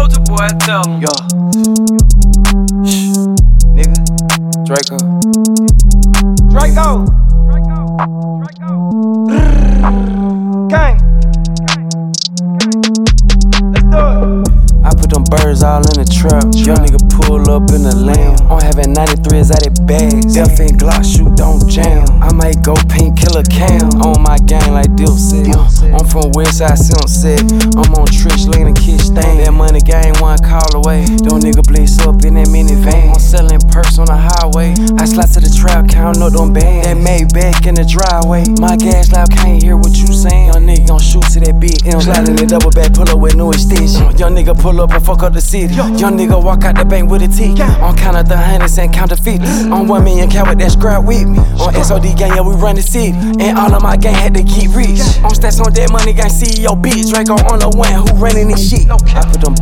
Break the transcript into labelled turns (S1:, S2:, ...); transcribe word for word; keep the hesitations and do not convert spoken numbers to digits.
S1: Soulja Boy, tell him.
S2: Yo. Shh. Nigga. Draco.
S1: Draco. Draco. Draco. Gang. Let's do it.
S2: I put them birds all in the trap. Young nigga pull up in the lamb. I'm having ninety-threes out of bags. F and Glock shoot, don't jam. I might go pink, kill a cam. On my gang like Dil said. I'm from Westside, Simp said. I'm on Trish, lean and kiss stain. That money gang one call away. Them nigga blitz up in that minivan. I'm selling perks on the highway. I slide to the trap, counting up them bands. That Maybach in the driveway. My gas loud, can't hear what you saying. Young nigga gon' shoot to that big M. Sliding the double back, pull up with no extension. Young nigga pull up and fuck up the city. Young nigga walk out the bank with a T. On count of the hundreds and counterfeit. On one million count with that scrap with me. On S O D gang, yeah, we run the city. And all of my gang had to get rich. On stats on that money gang, C E O bitch. Draco on the one who running this shit. I put them